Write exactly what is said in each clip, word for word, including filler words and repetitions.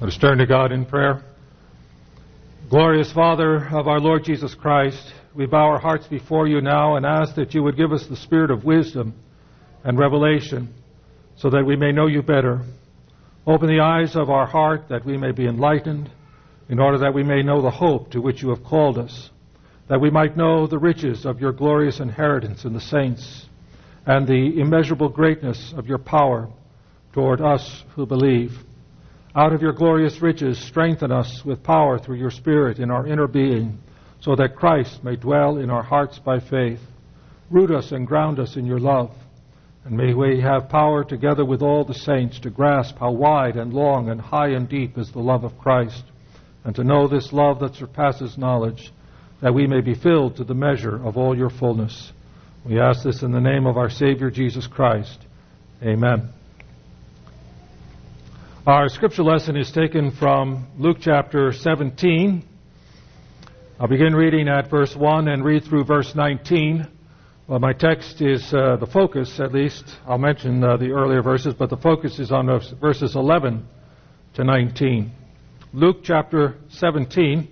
Let us turn to God in prayer. Glorious Father of our Lord Jesus Christ, we bow our hearts before you now and ask that you would give us the spirit of wisdom and revelation so that we may know you better. Open the eyes of our heart that we may be enlightened, in order that we may know the hope to which you have called us, that we might know the riches of your glorious inheritance in the saints, and the immeasurable greatness of your power toward us who believe. Out of your glorious riches, strengthen us with power through your Spirit in our inner being, so that Christ may dwell in our hearts by faith. Root us and ground us in your love, and may we have power together with all the saints to grasp how wide and long and high and deep is the love of Christ, and to know this love that surpasses knowledge, that we may be filled to the measure of all your fullness. We ask this in the name of our Savior Jesus Christ. Amen. Our scripture lesson is taken from Luke chapter seventeen. I'll begin reading at verse one and read through verse nineteen. Well, my text is uh, the focus, at least. I'll mention uh, the earlier verses, but the focus is on verses eleven to nineteen. Luke chapter seventeen.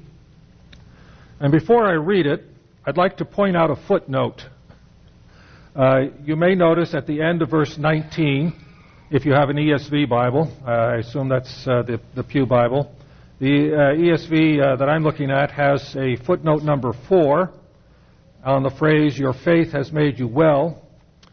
And before I read it, I'd like to point out a footnote. Uh, you may notice at the end of verse nineteen, if you have an E S V Bible, uh, I assume that's uh, the, the Pew Bible, the uh, E S V uh, that I'm looking at has a footnote number four on the phrase, "Your faith has made you well,"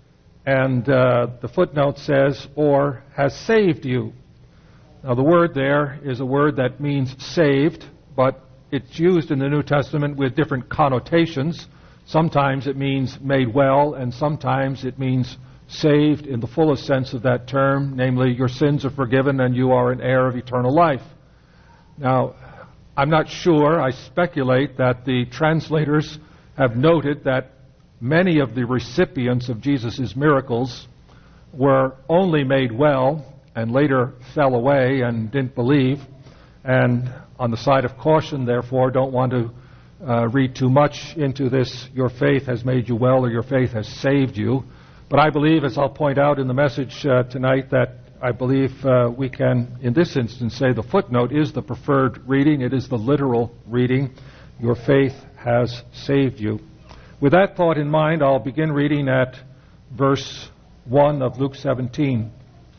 and uh, the footnote says, "or has saved you." Now the word there is a word that means saved, but it's used in the New Testament with different connotations. Sometimes it means made well, and sometimes it means saved in the fullest sense of that term, namely your sins are forgiven and you are an heir of eternal life. Now, I'm not sure, I speculate that the translators have noted that many of the recipients of Jesus' miracles were only made well and later fell away and didn't believe, and on the side of caution, therefore, don't want to uh, read too much into this, your faith has made you well or your faith has saved you. But I believe, as I'll point out in the message uh, tonight, that I believe uh, we can, in this instance, say the footnote is the preferred reading. It is the literal reading. Your faith has saved you. With that thought in mind, I'll begin reading at verse one of Luke seventeen.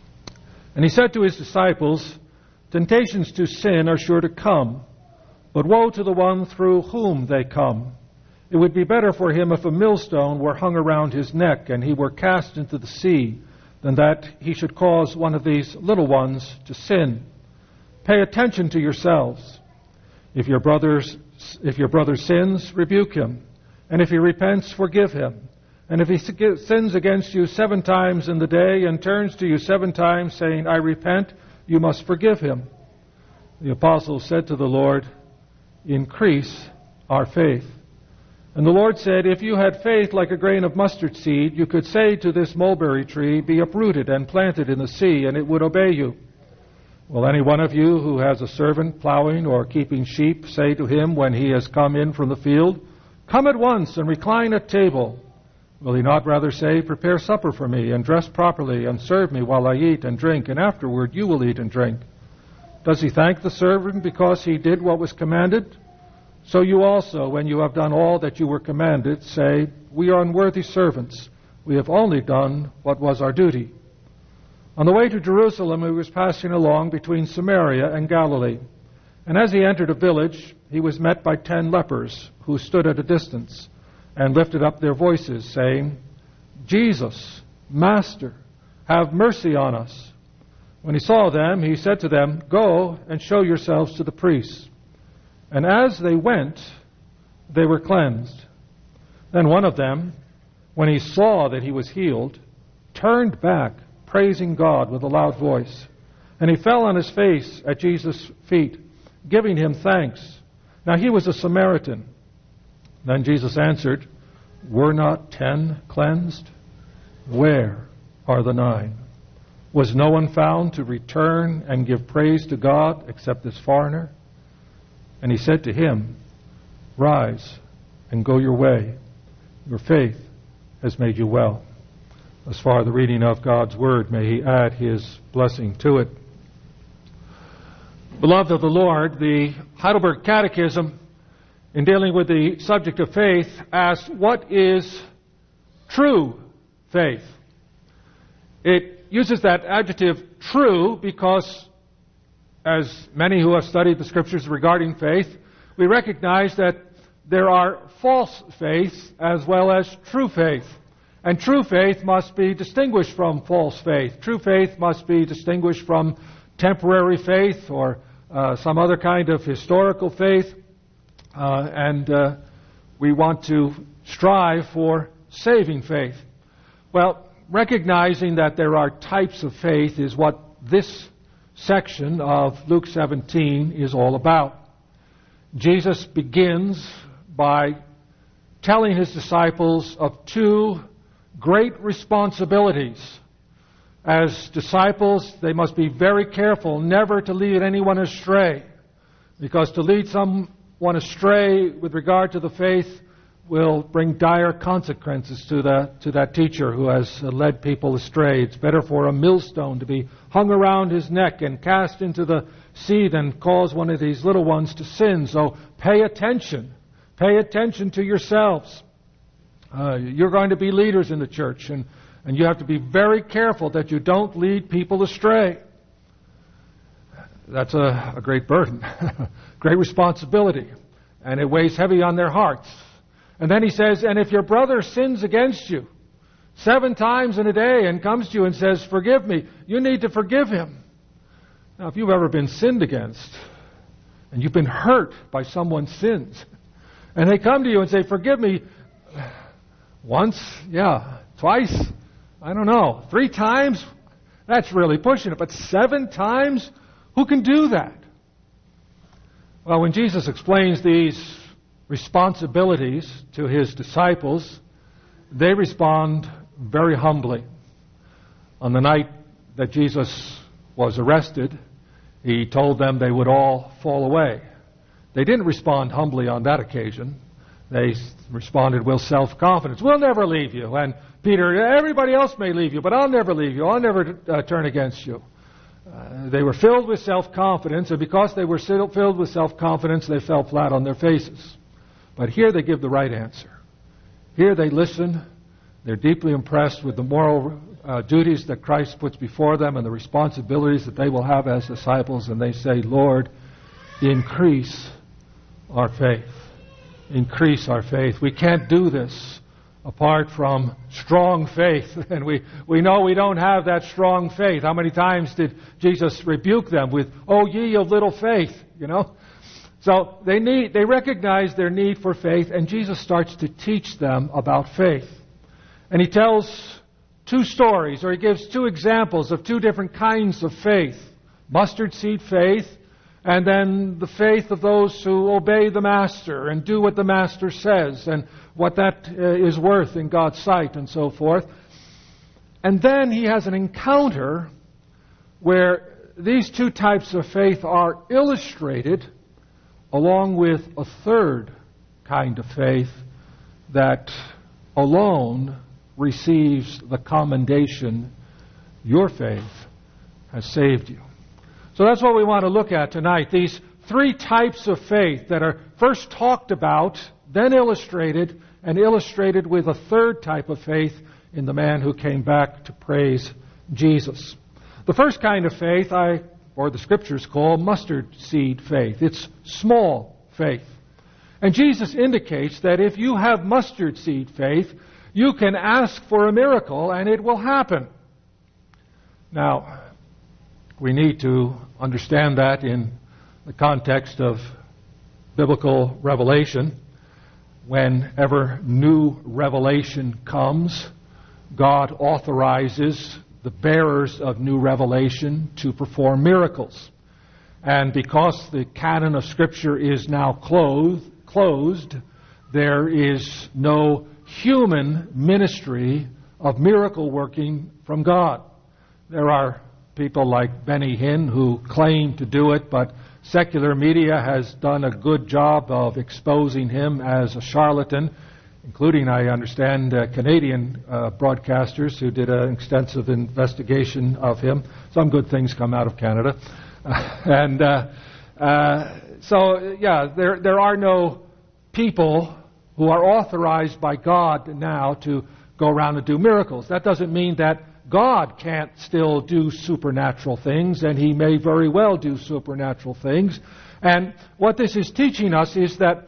And he said to his disciples, "Temptations to sin are sure to come, but woe to the one through whom they come. It would be better for him if a millstone were hung around his neck and he were cast into the sea, than that he should cause one of these little ones to sin. Pay attention to yourselves. If your brother's, if your brother sins, rebuke him. And if he repents, forgive him. And if he sins against you seven times in the day and turns to you seven times saying, 'I repent,' you must forgive him." The apostles said to the Lord, "Increase our faith." And the Lord said, "If you had faith like a grain of mustard seed, you could say to this mulberry tree, 'Be uprooted and planted in the sea,' and it would obey you. Will any one of you who has a servant plowing or keeping sheep say to him when he has come in from the field, 'Come at once and recline at table'? Will he not rather say, 'Prepare supper for me, and dress properly, and serve me while I eat and drink, and afterward you will eat and drink'? Does he thank the servant because he did what was commanded? So you also, when you have done all that you were commanded, say, 'We are unworthy servants. We have only done what was our duty.' On the way to Jerusalem, he was passing along between Samaria and Galilee. And as he entered a village, he was met by ten lepers, who stood at a distance and lifted up their voices, saying, 'Jesus, Master, have mercy on us.' When he saw them, he said to them, 'Go and show yourselves to the priests.' And as they went, they were cleansed. Then one of them, when he saw that he was healed, turned back, praising God with a loud voice. And he fell on his face at Jesus' feet, giving him thanks. Now he was a Samaritan. Then Jesus answered, 'Were not ten cleansed? Where are the nine? Was no one found to return and give praise to God except this foreigner?' And he said to him, 'Rise and go your way. Your faith has made you well.'" As far as the reading of God's Word, may He add His blessing to it. Beloved of the Lord, the Heidelberg Catechism, in dealing with the subject of faith, asks, what is true faith? It uses that adjective true because, as many who have studied the Scriptures regarding faith, we recognize that there are false faiths as well as true faith. And true faith must be distinguished from false faith. True faith must be distinguished from temporary faith or uh, some other kind of historical faith. Uh, and uh, we want to strive for saving faith. Well, recognizing that there are types of faith is what this section of Luke seventeen is all about. Jesus begins by telling his disciples of two great responsibilities. As disciples, they must be very careful never to lead anyone astray, because to lead someone astray with regard to the faith will bring dire consequences to the to that teacher who has led people astray. It's better for a millstone to be hung around his neck and cast into the sea than cause one of these little ones to sin. So pay attention. Pay attention to yourselves. Uh, you're going to be leaders in the church, and, and you have to be very careful that you don't lead people astray. That's a, a great burden, great responsibility, and it weighs heavy on their hearts. And then he says, and if your brother sins against you seven times in a day and comes to you and says, forgive me, you need to forgive him. Now, if you've ever been sinned against, and you've been hurt by someone's sins, and they come to you and say, forgive me, once, yeah, twice, I don't know, three times, that's really pushing it. But seven times, who can do that? Well, when Jesus explains these responsibilities to his disciples, they respond very humbly. On the night that Jesus was arrested, he told them they would all fall away. They didn't respond humbly on that occasion. They responded with self-confidence. We'll never leave you. And Peter, everybody else may leave you, but I'll never leave you. I'll never uh, turn against you. Uh, they were filled with self-confidence, and because they were filled with self-confidence, they fell flat on their faces. But here they give the right answer. Here they listen. They're deeply impressed with the moral uh, duties that Christ puts before them and the responsibilities that they will have as disciples, and they say, Lord, increase our faith. Increase our faith. We can't do this apart from strong faith. And we, we know we don't have that strong faith. How many times did Jesus rebuke them with, "O ye of little faith," you know? So they need, they recognize their need for faith, and Jesus starts to teach them about faith. And he tells two stories, or he gives two examples of two different kinds of faith. Mustard seed faith, and then the faith of those who obey the Master and do what the Master says and what that uh, is worth in God's sight and so forth. And then he has an encounter where these two types of faith are illustrated along with a third kind of faith that alone receives the commendation, your faith has saved you. So that's what we want to look at tonight. These three types of faith that are first talked about, then illustrated, and illustrated with a third type of faith in the man who came back to praise Jesus. The first kind of faith, I, or the Scriptures call mustard seed faith. It's small faith. And Jesus indicates that if you have mustard seed faith, you can ask for a miracle and it will happen. Now, we need to understand that in the context of biblical revelation. Whenever new revelation comes, God authorizes the bearers of new revelation to perform miracles. And because the canon of Scripture is now closed, closed, there is no human ministry of miracle working from God. There are people like Benny Hinn who claim to do it, but secular media has done a good job of exposing him as a charlatan, including, I understand, uh, Canadian uh, broadcasters who did an extensive investigation of him. Some good things come out of Canada. and uh, uh, so, yeah, there there are no people who are authorized by God now to go around and do miracles. That doesn't mean that God can't still do supernatural things, and He may very well do supernatural things. And what this is teaching us is that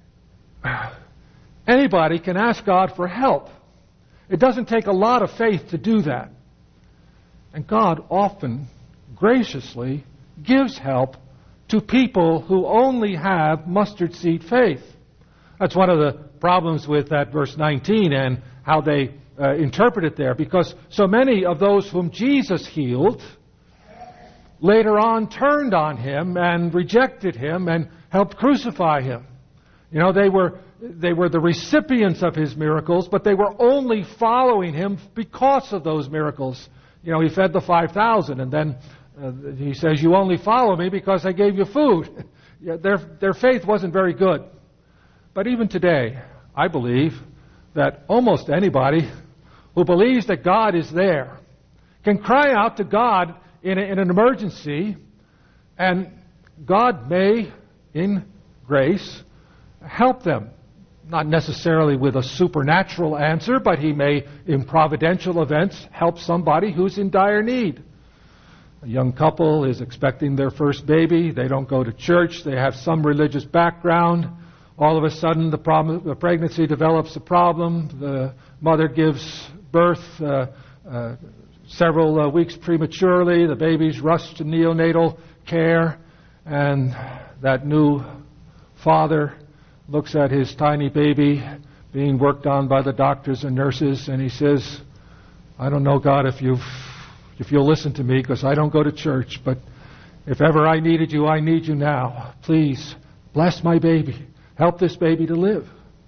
anybody can ask God for help. It doesn't take a lot of faith to do that. And God often, graciously, gives help to people who only have mustard seed faith. That's one of the problems with that verse nineteen and how they uh, interpret it there, because so many of those whom Jesus healed later on turned on Him and rejected Him and helped crucify Him. You know, they were they were the recipients of His miracles, but they were only following Him because of those miracles. You know, He fed the five thousand, and then uh, He says, "You only follow me because I gave you food." Yeah, their their faith wasn't very good. But even today, I believe that almost anybody who believes that God is there can cry out to God in, a, in an emergency, and God may, in grace, help them. Not necessarily with a supernatural answer, but He may, in providential events, help somebody who's in dire need. A young couple is expecting their first baby. They don't go to church. They have some religious background. All of a sudden, the, problem, the pregnancy develops a problem. The mother gives birth uh, uh, several uh, weeks prematurely. The baby's rushed to neonatal care, and that new father looks at his tiny baby being worked on by the doctors and nurses, and he says, "I don't know, God, if you've if you'll listen to me, because I don't go to church, but if ever I needed you, I need you now. Please bless my baby. Help this baby to live."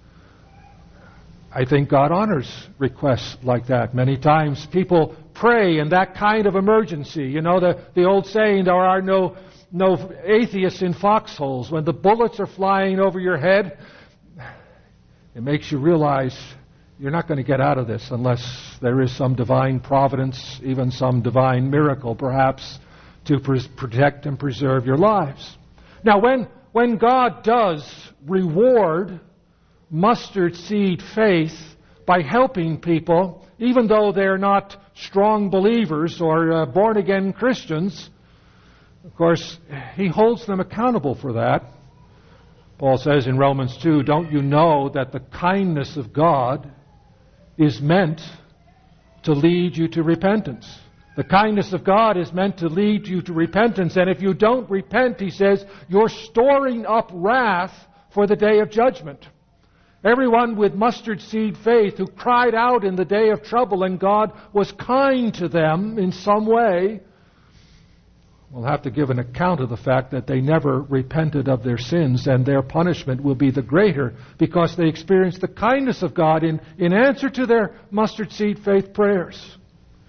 I think God honors requests like that. Many times people pray in that kind of emergency. You know, the, the old saying, there are no, no atheists in foxholes. When the bullets are flying over your head, it makes you realize you're not going to get out of this unless there is some divine providence, even some divine miracle, perhaps, to pres- protect and preserve your lives. Now, when When God does reward mustard seed faith by helping people, even though they're not strong believers or uh, born-again Christians, of course, He holds them accountable for that. Paul says in Romans two, "Don't you know that the kindness of God is meant to lead you to repentance?" The kindness of God is meant to lead you to repentance. And if you don't repent, he says, you're storing up wrath for the day of judgment. Everyone with mustard seed faith who cried out in the day of trouble and God was kind to them in some way will have to give an account of the fact that they never repented of their sins, and their punishment will be the greater because they experienced the kindness of God in, in answer to their mustard seed faith prayers.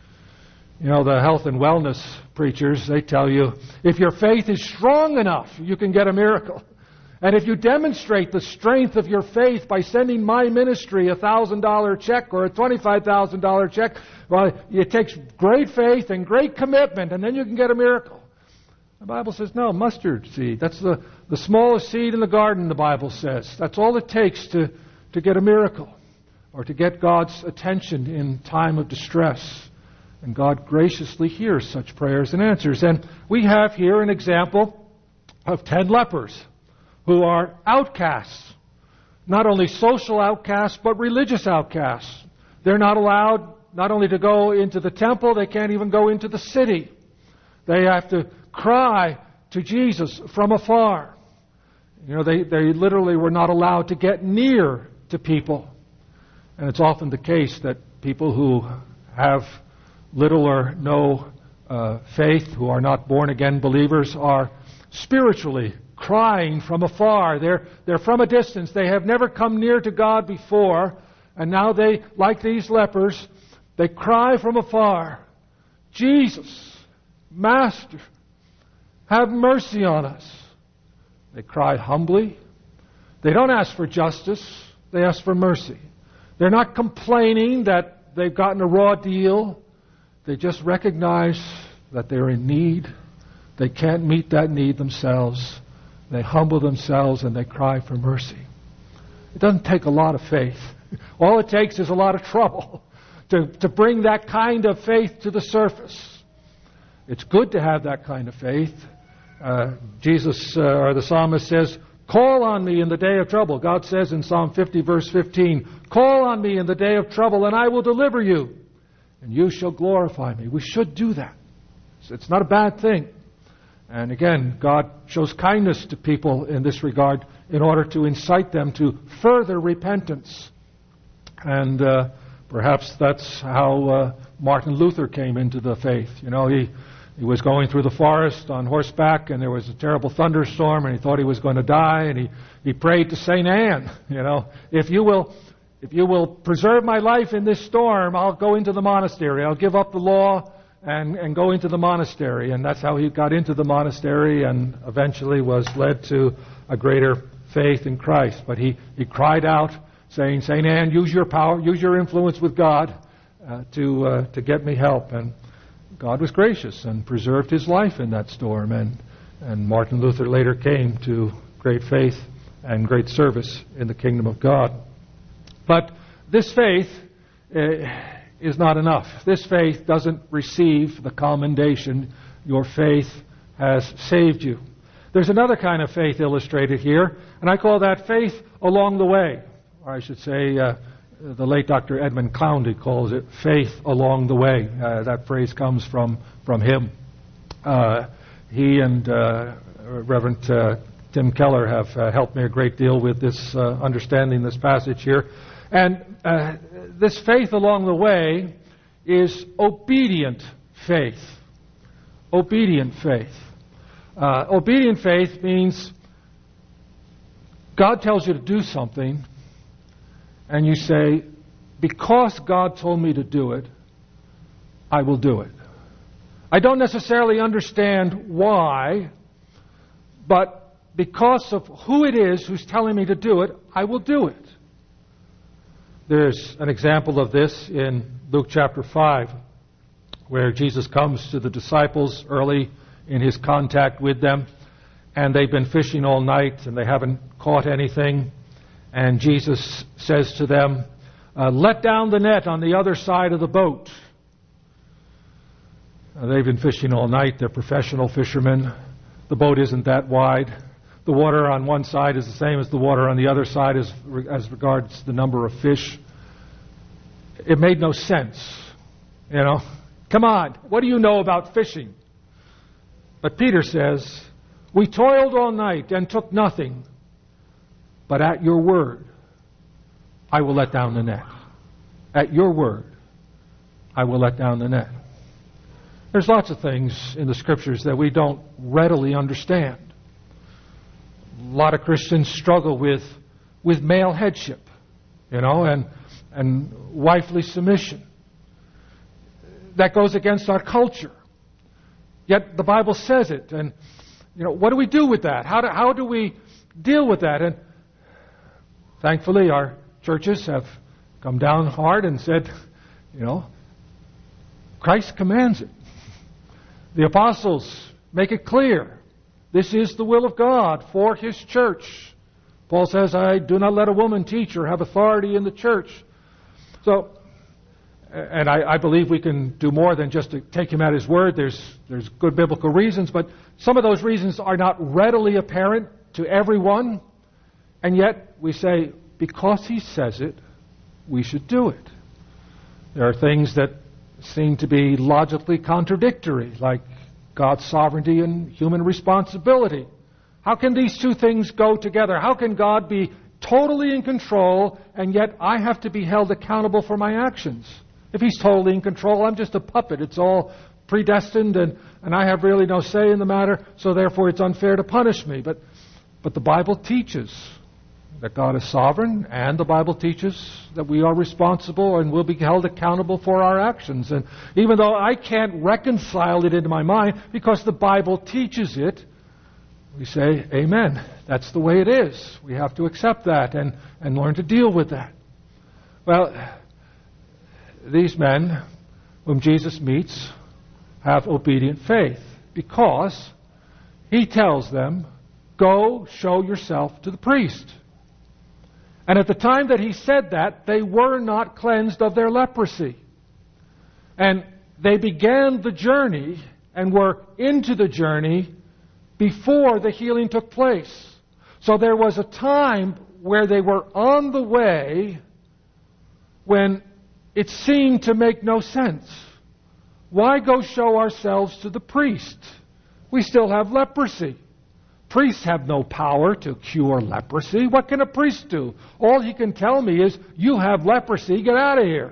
You know, the health and wellness preachers, they tell you, if your faith is strong enough, you can get a miracle. And if you demonstrate the strength of your faith by sending my ministry a one thousand dollars check or a twenty-five thousand dollars check, well, it takes great faith and great commitment, and then you can get a miracle. The Bible says, no, mustard seed. That's the, the smallest seed in the garden, the Bible says. That's all it takes to, to get a miracle or to get God's attention in time of distress. And God graciously hears such prayers and answers. And we have here an example of ten lepers who are outcasts. Not only social outcasts, but religious outcasts. They're not allowed not only to go into the temple, they can't even go into the city. They have to cry to Jesus from afar. You know, they, they literally were not allowed to get near to people. And it's often the case that people who have little or no uh, faith, who are not born-again believers, are spiritually crying from afar. They're, they're from a distance. They have never come near to God before, and now they, like these lepers, they cry from afar, Jesus, Master, have mercy on us. They cry humbly. They don't ask for justice. They ask for mercy. They're not complaining that they've gotten a raw deal. They just recognize that they're in need, They can't meet that need themselves. They humble themselves and they cry for mercy. It doesn't take a lot of faith. All it takes is a lot of trouble to, to bring that kind of faith to the surface. It's good to have that kind of faith. Uh, Jesus, uh, or the psalmist says, call on me in the day of trouble. God says in Psalm fifty, verse fifteen, call on me in the day of trouble, and I will deliver you, and you shall glorify me. We should do that. It's not a bad thing. And again, God shows kindness to people in this regard in order to incite them to further repentance. And uh, perhaps that's how uh, Martin Luther came into the faith. You know, he, he was going through the forest on horseback, and there was a terrible thunderstorm, and he thought he was going to die, and he, he prayed to Saint Anne, you know, if you will if you will preserve my life in this storm, I'll go into the monastery. I'll give up the law and, and go into the monastery. And that's how he got into the monastery and eventually was led to a greater faith in Christ. But he, he cried out, saying, Saint Anne, use your power, use your influence with God uh, to uh, to get me help. And God was gracious and preserved his life in that storm. And, and Martin Luther later came to great faith and great service in the kingdom of God. But this faith uh, is not enough. This faith doesn't receive the commendation, your faith has saved you. There's another kind of faith illustrated here, and I call that faith along the way. Or I should say, uh, the late Doctor Edmund Clowney calls it faith along the way. Uh, that phrase comes from, from him. Uh, he and uh, Reverend uh, Tim Keller have uh, helped me a great deal with this uh, understanding this passage here. And uh, this faith along the way is obedient faith. Obedient faith. Uh, obedient faith means God tells you to do something, and you say, because God told me to do it, I will do it. I don't necessarily understand why, but because of who it is who's telling me to do it, I will do it. There's an example of this in Luke chapter five, where Jesus comes to the disciples early in his contact with them, and they've been fishing all night and they haven't caught anything. And Jesus says to them, uh, let down the net on the other side of the boat. Uh, they've been fishing all night. They're professional fishermen. The boat isn't that wide. The water on one side is the same as the water on the other side as, as regards the number of fish. It made no sense. You know, come on, what do you know about fishing? But Peter says, we toiled all night and took nothing, but at your word, I will let down the net. At your word, I will let down the net. There's lots of things in the Scriptures that we don't readily understand. A lot of Christians struggle with with male headship, you know, and and wifely submission. That goes against our culture. Yet the Bible says it, and you know, what do we do with that? How do how do we deal with that? And thankfully, our churches have come down hard and said, you know, Christ commands it. The apostles make it clear. This is the will of God for His church. Paul says, I do not let a woman teach or have authority in the church. So, and I, I believe we can do more than just to take him at his word. There's, there's good biblical reasons, but some of those reasons are not readily apparent to everyone. And yet we say, because he says it, we should do it. There are things that seem to be logically contradictory, like God's sovereignty and human responsibility. How can these two things go together? How can God be totally in control, and yet I have to be held accountable for my actions? If He's totally in control, I'm just a puppet. It's all predestined, and, and I have really no say in the matter, so therefore it's unfair to punish me. But, but the Bible teaches that God is sovereign, and the Bible teaches that we are responsible and will be held accountable for our actions. And even though I can't reconcile it into my mind, because the Bible teaches it, we say, amen. That's the way it is. We have to accept that and, and learn to deal with that. Well, these men whom Jesus meets have obedient faith because he tells them, go show yourself to the priest. And at the time that he said that, they were not cleansed of their leprosy. And they began the journey and were into the journey before the healing took place. So there was a time where they were on the way when it seemed to make no sense. Why go show ourselves to the priest? We still have leprosy. Priests have no power to cure leprosy. What can a priest do? All he can tell me is, you have leprosy, get out of here.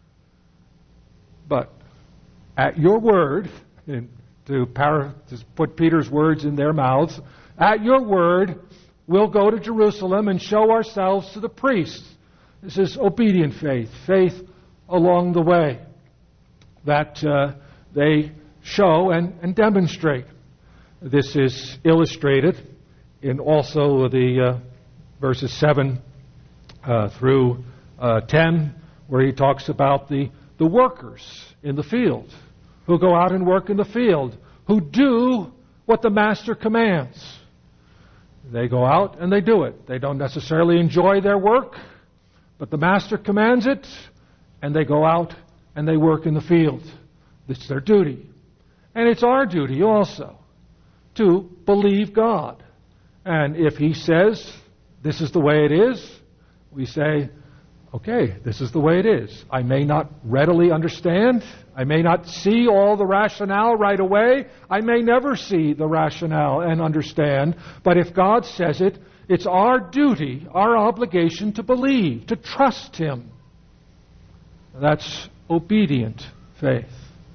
But at your word, and to, para, to put Peter's words in their mouths, at your word, we'll go to Jerusalem and show ourselves to the priests. This is obedient faith, faith along the way that uh, they show and, and demonstrate. This is illustrated in also the uh, verses seven uh, through uh, ten, where he talks about the, the workers in the field who go out and work in the field, who do what the master commands. They go out and they do it. They don't necessarily enjoy their work, but the master commands it, and they go out and they work in the field. It's their duty. And it's our duty also to believe God. And if He says, this is the way it is, we say, okay, this is the way it is. I may not readily understand. I may not see all the rationale right away. I may never see the rationale and understand. But if God says it, it's our duty, our obligation to believe, to trust Him. That's obedient faith.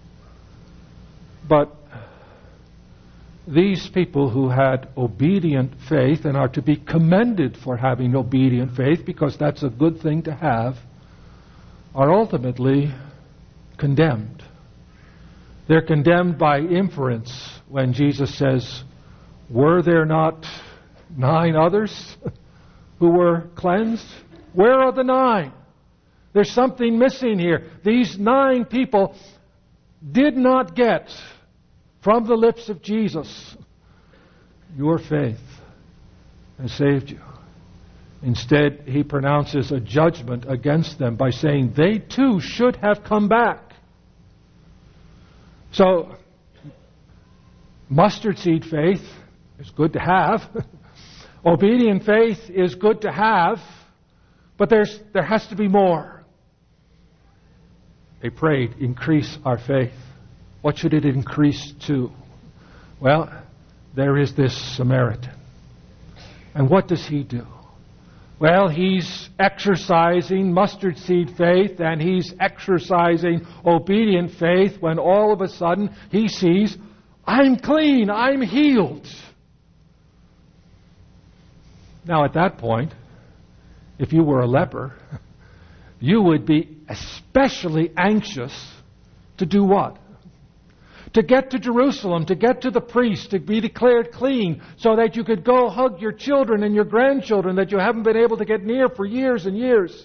But these people who had obedient faith and are to be commended for having obedient faith, because that's a good thing to have, are ultimately condemned. They're condemned by inference when Jesus says, were there not nine others who were cleansed? Where are the nine? There's something missing here. These nine people did not get from the lips of Jesus, your faith has saved you. Instead, He pronounces a judgment against them by saying they too should have come back. So, mustard seed faith is good to have. Obedient faith is good to have. But there's there has to be more. They prayed, increase our faith. What should it increase to? Well, there is this Samaritan. And what does he do? Well, he's exercising mustard seed faith, and he's exercising obedient faith when all of a sudden he sees, I'm clean, I'm healed. Now at that point, if you were a leper, you would be especially anxious to do what? To get to Jerusalem, to get to the priest, to be declared clean, so that you could go hug your children and your grandchildren that you haven't been able to get near for years and years.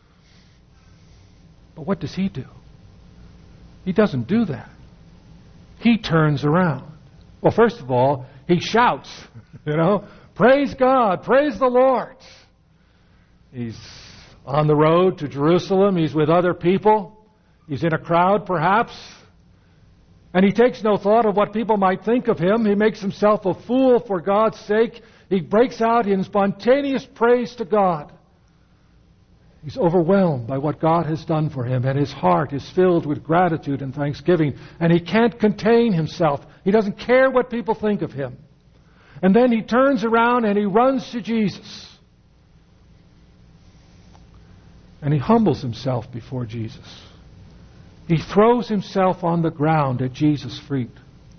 But what does he do? He doesn't do that. He turns around. Well, first of all, he shouts, you know, praise God, praise the Lord. He's on the road to Jerusalem. He's with other people. He's in a crowd, perhaps. And he takes no thought of what people might think of him. He makes himself a fool for God's sake. He breaks out in spontaneous praise to God. He's overwhelmed by what God has done for him, and his heart is filled with gratitude and thanksgiving. And he can't contain himself. He doesn't care what people think of him. And then he turns around and he runs to Jesus. And he humbles himself before Jesus. He throws himself on the ground at Jesus' feet.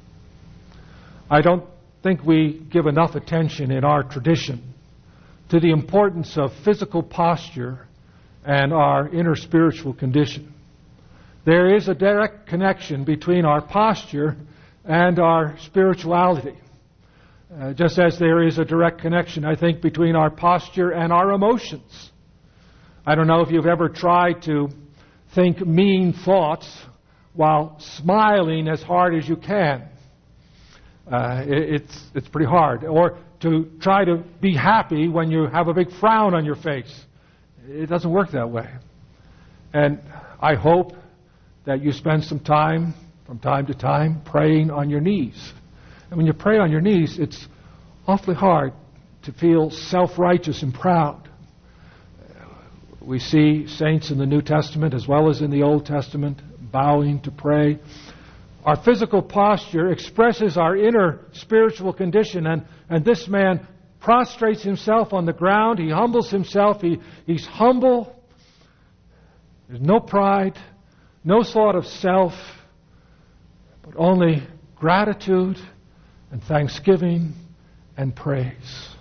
I don't think we give enough attention in our tradition to the importance of physical posture and our inner spiritual condition. There is a direct connection between our posture and our spirituality. Uh, just as there is a direct connection, I think, between our posture and our emotions. I don't know if you've ever tried to think mean thoughts while smiling as hard as you can. Uh, it, it's, it's pretty hard. Or to try to be happy when you have a big frown on your face. It doesn't work that way. And I hope that you spend some time, from time to time, praying on your knees. And when you pray on your knees, it's awfully hard to feel self-righteous and proud. We see saints in the New Testament as well as in the Old Testament bowing to pray. Our physical posture expresses our inner spiritual condition, and, and this man prostrates himself on the ground. He humbles himself. He, he's humble. There's no pride, no thought of self, but only gratitude and thanksgiving and praise.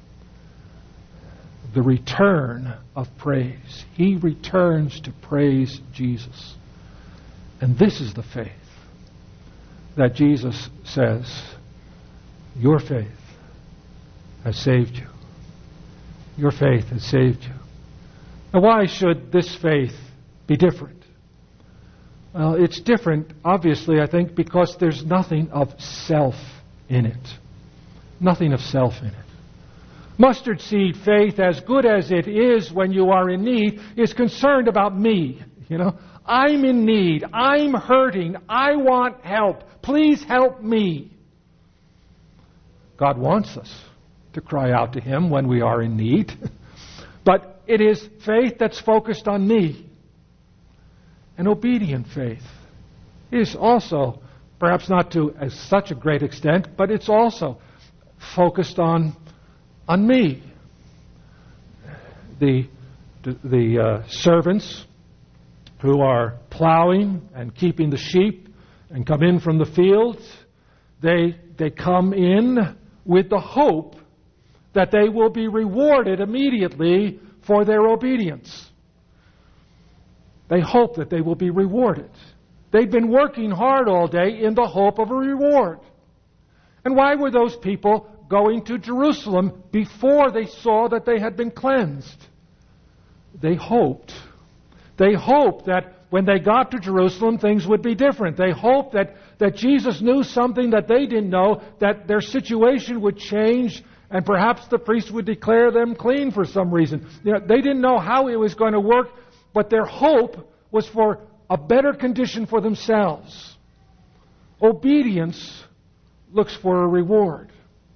The return of praise. He returns to praise Jesus. And this is the faith that Jesus says, your faith has saved you. Your faith has saved you. Now, why should this faith be different? Well, it's different, obviously, I think, because there's nothing of self in it. Nothing of self in it. Mustard seed faith, as good as it is when you are in need, is concerned about me. You know, I'm in need. I'm hurting. I want help. Please help me. God wants us to cry out to Him when we are in need. But it is faith that's focused on me. An obedient faith is also, perhaps not to as such a great extent, but it's also focused on on me. The the, the uh, servants who are plowing and keeping the sheep and come in from the fields, they they come in with the hope that they will be rewarded immediately for their obedience. They hope that they will be rewarded. They've been working hard all day in the hope of a reward. And why were those people going to Jerusalem before they saw that they had been cleansed? They hoped. They hoped that when they got to Jerusalem, things would be different. They hoped that, that Jesus knew something that they didn't know, that their situation would change, and perhaps the priest would declare them clean for some reason. You know, they didn't know how it was going to work, but their hope was for a better condition for themselves. Obedience looks for a reward.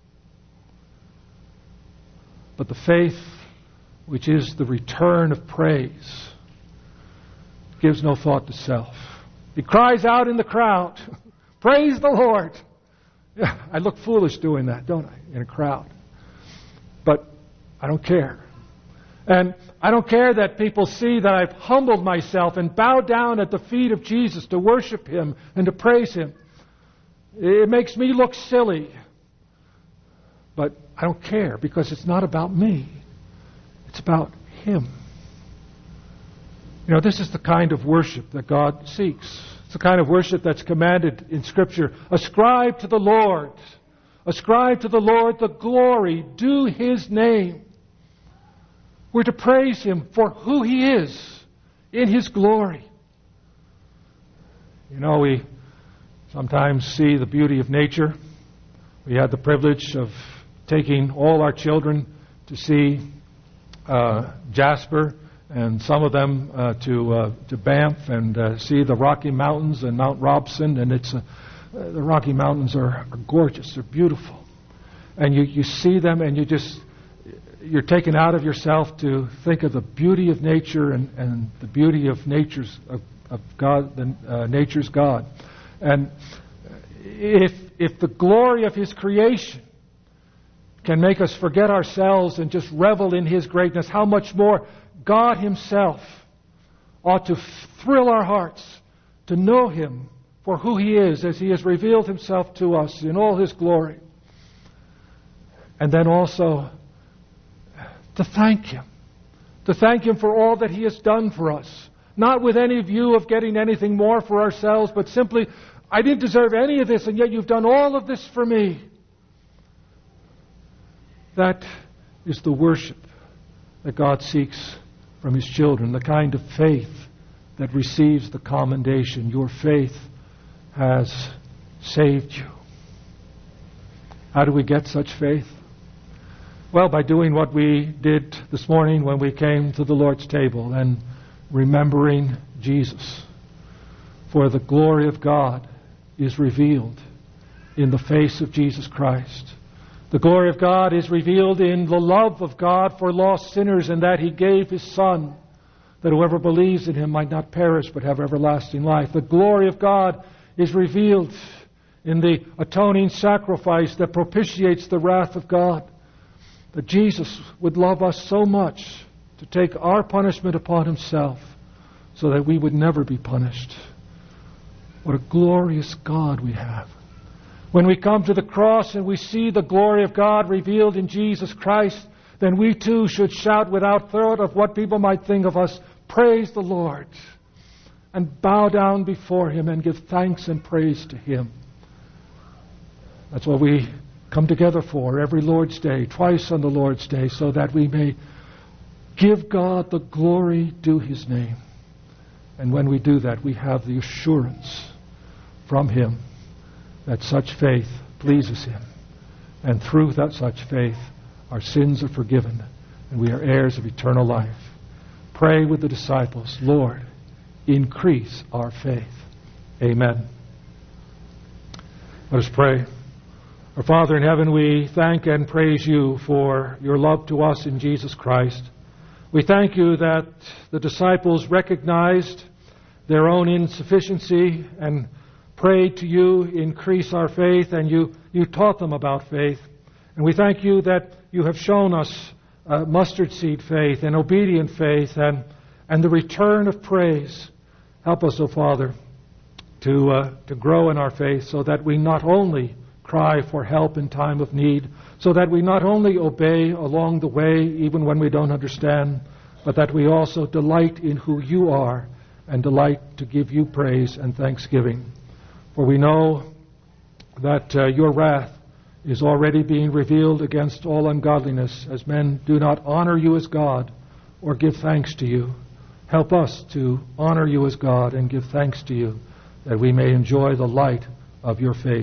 But the faith, which is the return of praise, gives no thought to self. He cries out in the crowd, praise the Lord. Yeah, I look foolish doing that, don't I, in a crowd. But I don't care. And I don't care that people see that I've humbled myself and bowed down at the feet of Jesus to worship Him and to praise Him. It makes me look silly. But I don't care, because it's not about me. It's about Him. You know, this is the kind of worship that God seeks. It's the kind of worship that's commanded in Scripture. Ascribe to the Lord. Ascribe to the Lord the glory due His name. We're to praise Him for who He is in His glory. You know, we sometimes see the beauty of nature. We had the privilege of taking all our children to see uh, Jasper, and some of them uh, to uh, to Banff and uh, see the Rocky Mountains and Mount Robson. And it's uh, the Rocky Mountains are, are gorgeous. They're beautiful, and you you see them and you just you're taken out of yourself to think of the beauty of nature and, and the beauty of nature's of, of God, the uh, nature's God. And if if the glory of His creation can make us forget ourselves and just revel in His greatness, how much more God Himself ought to thrill our hearts to know Him for who He is, as He has revealed Himself to us in all His glory. And then also to thank Him. To thank Him for all that He has done for us. Not with any view of getting anything more for ourselves, but simply, I didn't deserve any of this, and yet You've done all of this for me. That is the worship that God seeks from His children, the kind of faith that receives the commendation. Your faith has saved you. How do we get such faith? Well, by doing what we did this morning when we came to the Lord's table and remembering Jesus. For the glory of God is revealed in the face of Jesus Christ. The glory of God is revealed in the love of God for lost sinners, and that He gave His Son, that whoever believes in Him might not perish but have everlasting life. The glory of God is revealed in the atoning sacrifice that propitiates the wrath of God. That Jesus would love us so much to take our punishment upon Himself so that we would never be punished. What a glorious God we have. When we come to the cross and we see the glory of God revealed in Jesus Christ, then we too should shout without thought of what people might think of us, "Praise the Lord," and bow down before Him and give thanks and praise to Him. That's what we come together for every Lord's Day, twice on the Lord's Day, so that we may give God the glory due His name. And when we do that, we have the assurance from Him that such faith pleases Him. And through that such faith, our sins are forgiven, and we are heirs of eternal life. Pray with the disciples, "Lord, increase our faith." Amen. Let us pray. Our Father in heaven, we thank and praise You for Your love to us in Jesus Christ. We thank You that the disciples recognized their own insufficiency and prayed to You, "Increase our faith," and you, you taught them about faith. And we thank You that You have shown us uh, mustard seed faith and obedient faith and, and the return of praise. Help us, O Father, to, uh, to grow in our faith so that we not only cry for help in time of need, so that we not only obey along the way even when we don't understand, but that we also delight in who You are and delight to give You praise and thanksgiving. For we know that uh, Your wrath is already being revealed against all ungodliness, as men do not honor You as God or give thanks to You. Help us to honor You as God and give thanks to You, that we may enjoy the light of Your face.